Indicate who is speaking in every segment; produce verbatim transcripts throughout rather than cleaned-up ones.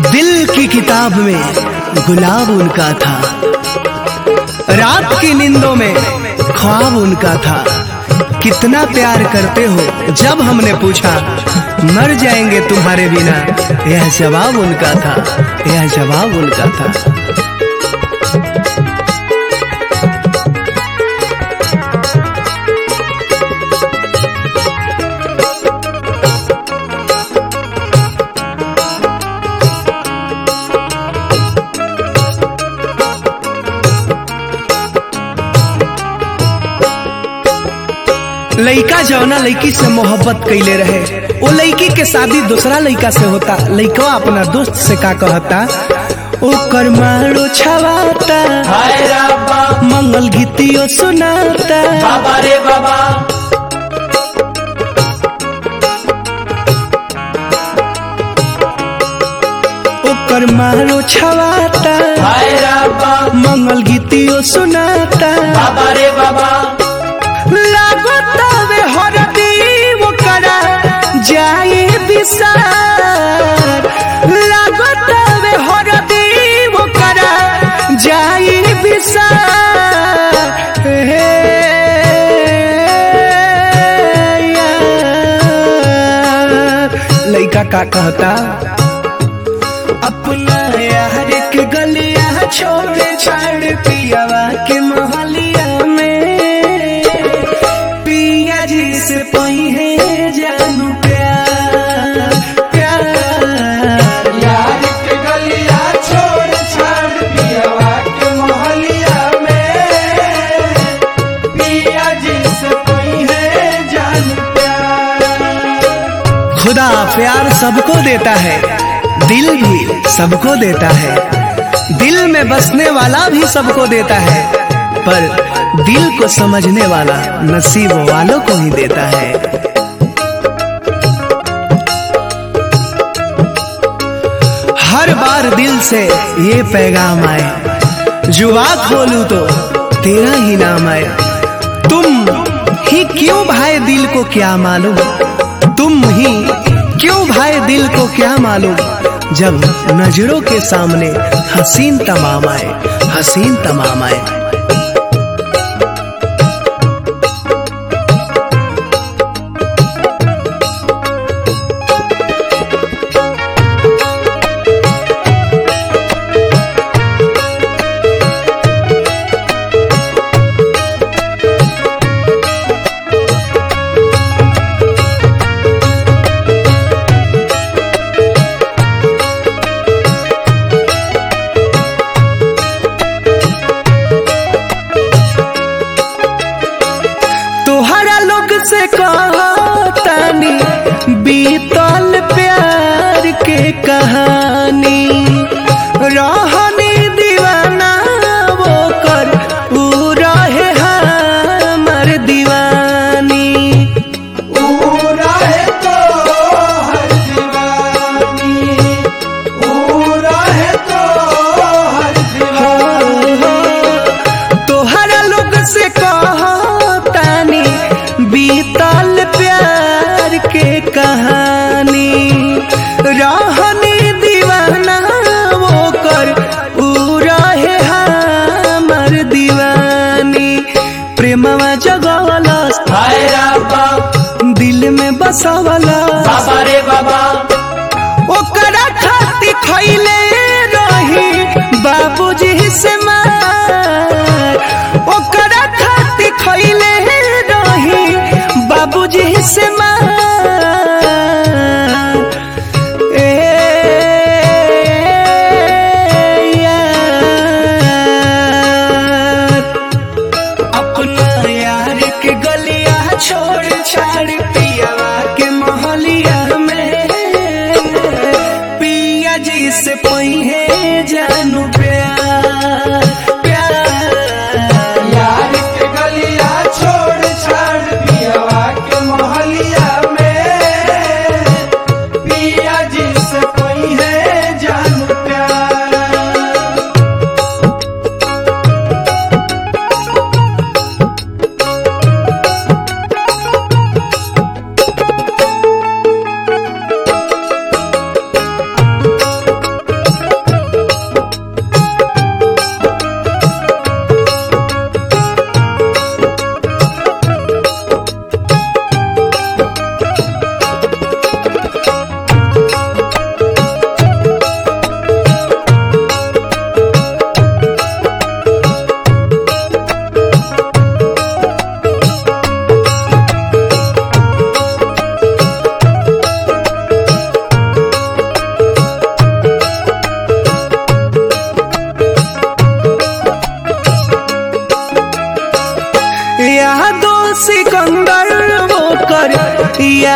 Speaker 1: दिल की किताब में गुलाब उनका था, रात की नींदों में ख्वाब उनका था। कितना प्यार करते हो जब हमने पूछा, मर जाएंगे तुम्हारे बिना, यह जवाब उनका था, यह जवाब उनका था। लइका जौना लइकी से मोहब्बत कैले रहे, वो लइकी के शादी दूसरा लइका से होता। लइका अपना दोस्त से का कहता, ओ करमाड़ो छवाता, मंगल गीतियों सुनाता,
Speaker 2: बाबा रे बाबा।
Speaker 1: ओ करमाड़ो छवाता, मंगल गीतियों सुनाता,
Speaker 2: बाबा रे बाबा।
Speaker 1: लागतावे हरदी वो करा जाए विसार, लागतावे हरदी वो करा जाए विसार। हे यार, लइका का कहता, अपना यार के गलिया छोड़ छाड़ पियावा के मोहलिया में, से पई है जानू प्यार प्यार।
Speaker 2: यार के गलिया छोड़ छाड़ पियावा के मोहलिया में, पिया जी से पई है जानू प्यार।
Speaker 1: खुदा प्यार सबको देता है, दिल भी सबको देता है, दिल में बसने वाला भी सबको देता है, पर दिल को समझने वाला नसीब वालों को ही देता है। हर बार दिल से ये पैगाम आए, जुबा खोलूं तो तेरा ही नाम आए। तुम ही क्यों भाई दिल को क्या मालूम, तुम ही क्यों भाई दिल को क्या मालूम, जब नजरों के सामने हसीन तमाम आए, हसीन तमाम आए। से कहतानी बीतल प्यार के कहानी, रहनी दीवाना वो कर ऊ रहे हमर दीवानी,
Speaker 2: ऊ रहे तो हर दीवानी, ऊ रहे तो हर दीवानी।
Speaker 1: तोहरा लोग से कहतानी बीतल प्यार के कहानी, रहनी दीवाना वो कर ऊ रहे हमर दीवानी। प्रेमवा जगवाला दिल में बसवाला,
Speaker 2: बाबा रे बाबा।
Speaker 1: ओकरा खातिर खइले रही बाबूजी से मार, ओकरा खातिर खइले रही बाबूजी से मार। ए यार, अपना यार के गलिया छोड़ छाड़ पियावा के मोहलिया में, पिया जी से पई है जानू प्यार प्यार।
Speaker 2: यार के गलिया छोड़ छाड़ पियावा के मोहलिया में,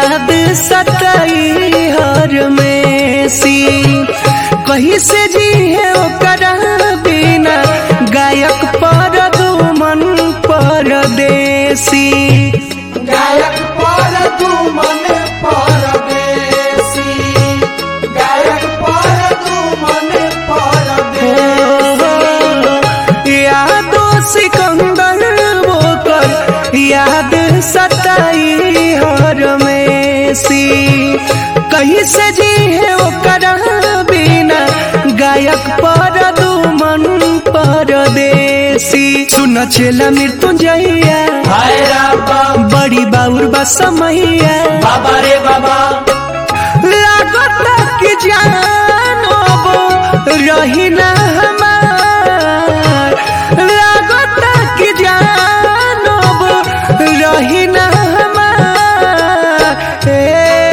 Speaker 1: याद सताई हर में सी कहीं से जी है ओकरा बिना गायक पर दुमन परदेसी
Speaker 2: गायक पर दुमन परदेसी गायक पर दुमन परदेसी
Speaker 1: यादो सिकंदर वो कर याद सताई हर में सी कहीं से जी है ओकरा बिना गायक पर दुमन परदेसी सुन चेला मृत्युंजया
Speaker 2: हाय राबा
Speaker 1: बड़ी बाउर बा समैया
Speaker 2: बाबा रे बाबा
Speaker 1: लागता कि जानब रही ना हमार लागता कि जानब रही ना हमार ए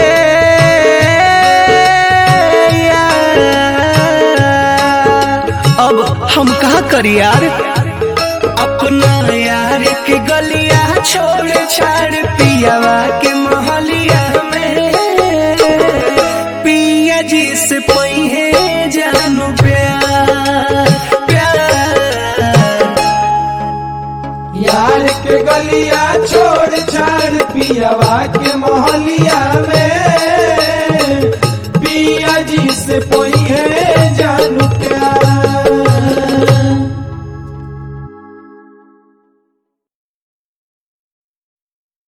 Speaker 1: यार अब हम कहा करी यार अपना यार के गलिया छोड़ छाड़ पियावा के मोहलिया में पिया जी से पहिए जानू प्यार प्यार
Speaker 2: यार के गलिया छोड़ छाड़ पियावा के मोहलिया में पिया जी से पोई